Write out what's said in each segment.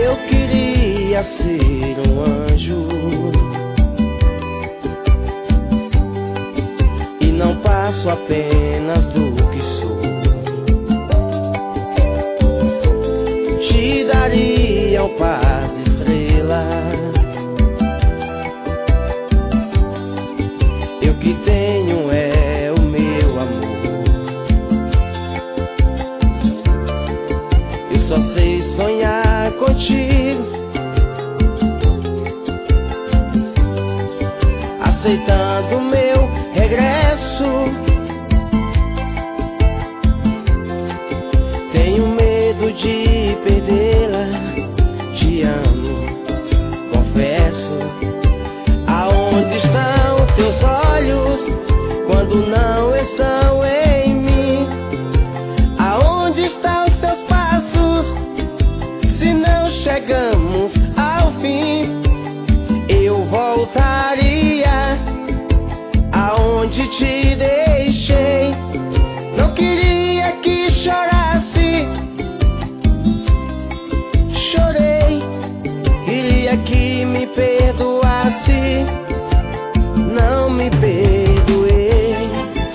Eu queria ser um anjo e não passo apenas do que sou. Te daria um par de estrelas. Eu que tenho é o meu amor. Eu só sei sonhar contigo, aceitando meu regresso. Tenho medo de perdê-la. Te amo, confesso. Aonde estão teus olhos quando não estão em mim? Aonde estão os teus passos se não chegamos ao fim? Eu voltaria aonde te deixei. Não queria que chorasse, chorei. Queria que me perdoasse, não me perdoei.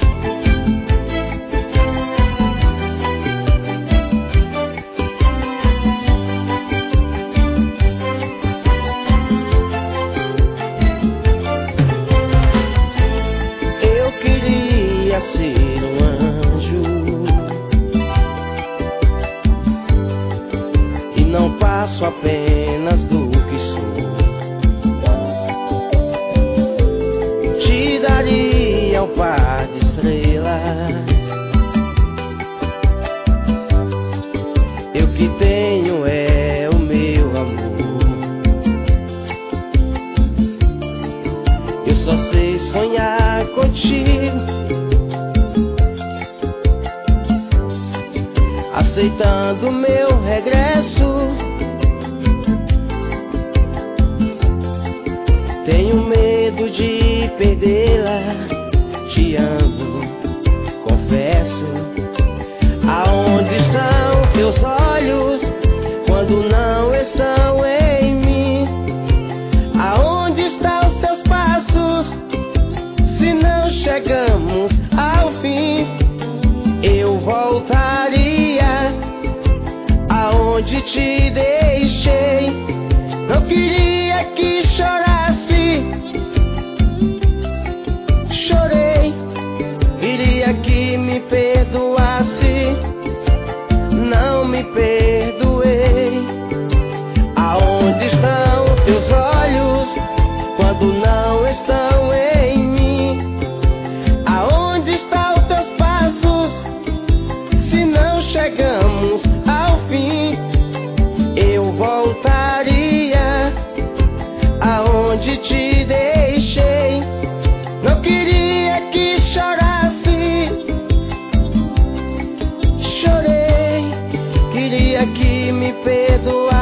Eu queria ser um anjo e não passo apenas do que sou. Te daria um par de estrelas. Eu que tenho é o meu amor. Eu só sei sonhar contigo, aceitando meu regresso. Tenho medo de perdê-la. Te amo, confesso. Aonde estão teus olhos quando não estão em mim? Aonde estão os teus passos se não chegamos ao fim? Eu voltaria aonde te deixei. Não queria que chorasse, chorei. Queria que me perdoasse, não me perdoei. Aonde estão teus olhos quando não estão em mim? Aonde estão teus passos se não chegamos ao fim? Eu voltaria aonde te deixei. Não queria que chorasse, chorei. Queria que me perdoasse,